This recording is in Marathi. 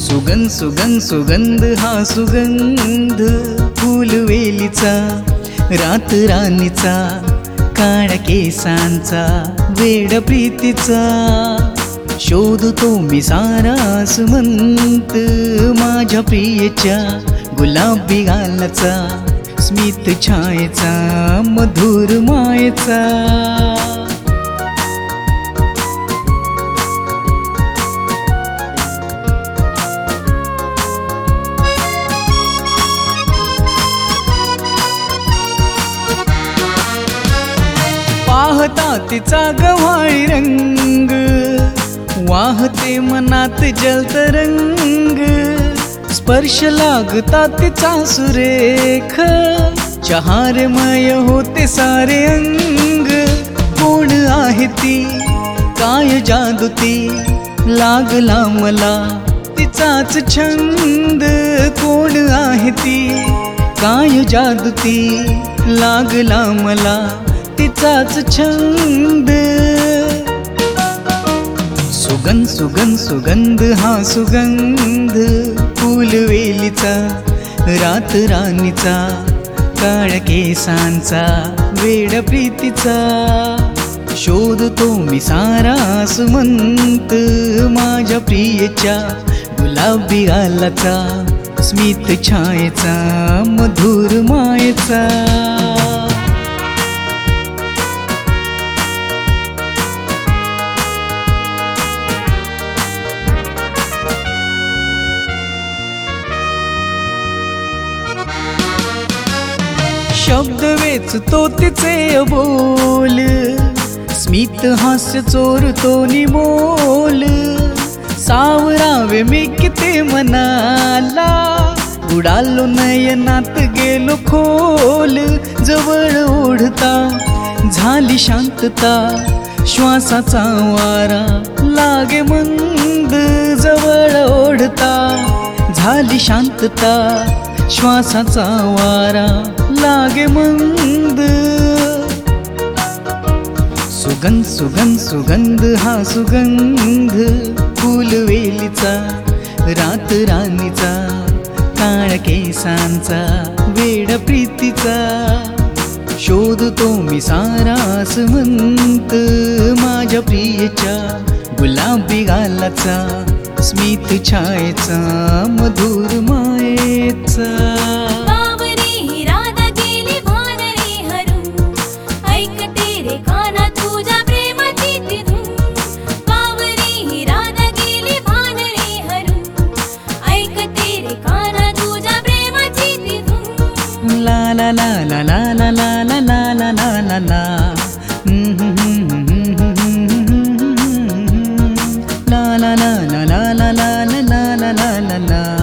सुगंध सुगंध सुगंध हा सुगंध फुलवेलीचा, रात राणीचा, काळ्या केसांचा, वेड प्रीतीचा. शोधतो मी सारा सुमंत माझ्या प्रियेच्या गुलाबी गालाचा, स्मित छायेचा, मधुर मायेचा. पाहता तिचा गव्हाळी रंग, वाहते मनात जलतरंग. स्पर्श लागता तिचा सुरेख, चहारमय होते सारे अंग. कोण आहे ती, काय जादू ती, लागला मला तिचाच छंद. कोण आहे ती, काय जादू ती, लागला मला तिचाच छंद. सुगंध सुगंध सुगंध हा सुगंध फुलवेलीचा, रात राणीचा, काळ्या केसांचा, वेड प्रीतीचा. शोधतो मी सारा सुमंत माझ्या प्रियेच्या गुलाबी गालाचा, स्मित छायेचा, मधुर मायेचा. शब्द वेचतो तिचे अबोल, स्मित हास्य चोरतो निमोल. सावरावे मी किती मनाला, उडालो नयनात गेलो खोल. जवळ ओढता झाली शांतता, श्वासाचा वारा लागे मंद. जवळ ओढता झाली शांतता, श्वासाचा वारा लागे मंद. सुगंध सुगंध सुगंध हा सुगंध फुलवेलीचा, रात राणीचा, काळ्या केसांचा, वेड प्रीतीचा. शोधतो मी सारा सुमंत माझ्या प्रियेच्या गुलाबी गालाचा, स्मित छायेचा, मधुर मायेचा. La la la la la la la la la la la la la. La la la la la la la la la la la la la.